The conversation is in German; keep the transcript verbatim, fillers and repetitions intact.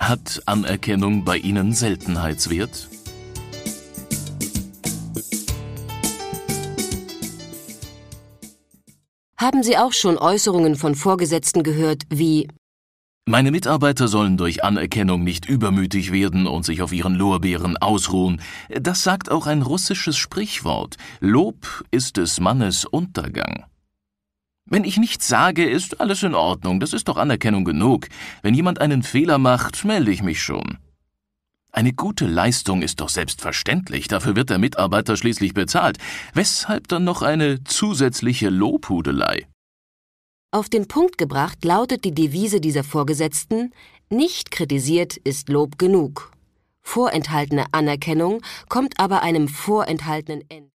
Hat Anerkennung bei Ihnen Seltenheitswert? Haben Sie auch schon Äußerungen von Vorgesetzten gehört wie: Meine Mitarbeiter sollen durch Anerkennung nicht übermütig werden und sich auf ihren Lorbeeren ausruhen. Das sagt auch ein russisches Sprichwort: Lob ist des Mannes Untergang. Wenn ich nichts sage, ist alles in Ordnung, das ist doch Anerkennung genug. Wenn jemand einen Fehler macht, melde ich mich schon. Eine gute Leistung ist doch selbstverständlich, dafür wird der Mitarbeiter schließlich bezahlt. Weshalb dann noch eine zusätzliche Lobhudelei? Auf den Punkt gebracht lautet die Devise dieser Vorgesetzten: Nicht kritisiert ist Lob genug. Vorenthaltene Anerkennung kommt aber einem vorenthaltenen Ende.